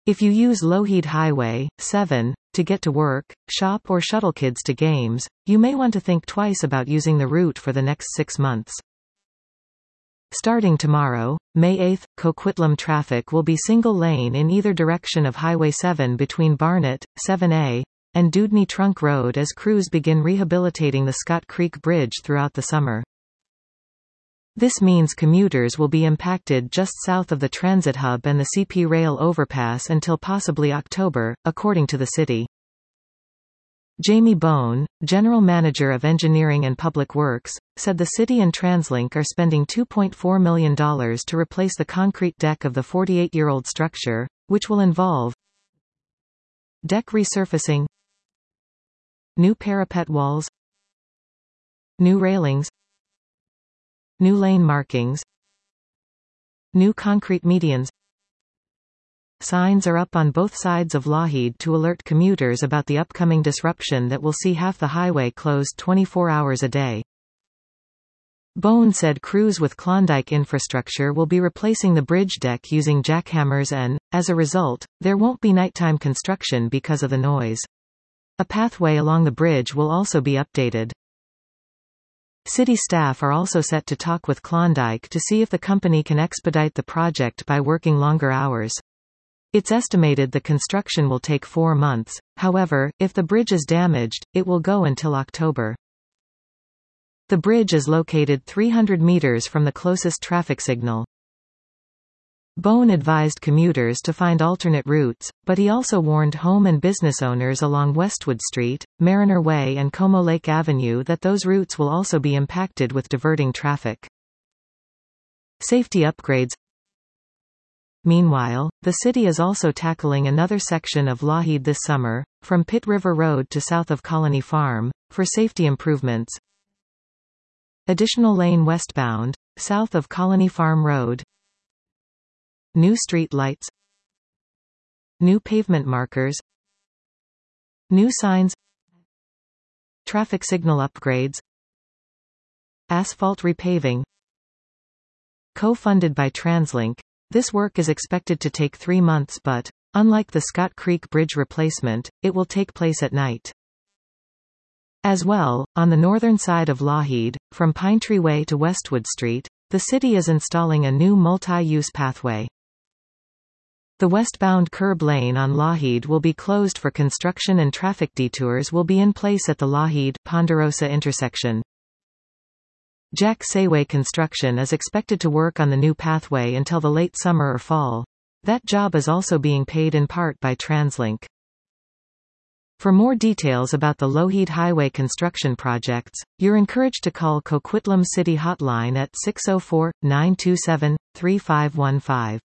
If you use Lougheed Highway 7 to get to work, shop or shuttle kids to games, you may want to think twice about using the route for the next 6 months. Starting tomorrow, May 8, Coquitlam traffic will be single lane in either direction of Highway 7 between Barnet, 7A, and Dewdney Trunk Road as crews begin rehabilitating the Scott Creek Bridge throughout the summer. This means commuters will be impacted just south of the transit hub and the CP Rail overpass until possibly October, according to the city. Jamie Bone, General Manager of Engineering and Public Works, said the city and TransLink are spending $2.4 million to replace the concrete deck of the 48-year-old structure, which will involve deck resurfacing, new parapet walls, new railings, new lane markings, new concrete medians. Signs are up on both sides of Lougheed to alert commuters about the upcoming disruption that will see half the highway closed 24 hours a day. Bone said crews with Klondike Infrastructure will be replacing the bridge deck using jackhammers and, as a result, there won't be nighttime construction because of the noise. A pathway along the bridge will also be updated. City staff are also set to talk with Klondike to see if the company can expedite the project by working longer hours. It's estimated the construction will take 4 months, however, if the bridge is damaged, it will go until October. The bridge is located 300 meters from the closest traffic signal. Bone advised commuters to find alternate routes, but he also warned home and business owners along Westwood Street, Mariner Way and Como Lake Avenue that those routes will also be impacted with diverting traffic. Safety upgrades. Meanwhile, the city is also tackling another section of Lougheed this summer, from Pitt River Road to south of Colony Farm, for safety improvements. Additional lane westbound, south of Colony Farm Road. New street lights. New pavement markers. New signs. Traffic signal upgrades. Asphalt repaving. Co-funded by TransLink, this work is expected to take 3 months but, unlike the Scott Creek Bridge replacement, it will take place at night. As well, on the northern side of Lougheed, from Pinetree Way to Westwood Street, the city is installing a new multi-use pathway. The westbound curb lane on Lougheed will be closed for construction and traffic detours will be in place at the Lougheed-Ponderosa intersection. Jack Sayway Construction is expected to work on the new pathway until the late summer or fall. That job is also being paid in part by TransLink. For more details about the Lougheed Highway construction projects, you're encouraged to call Coquitlam City Hotline at 604-927-3515.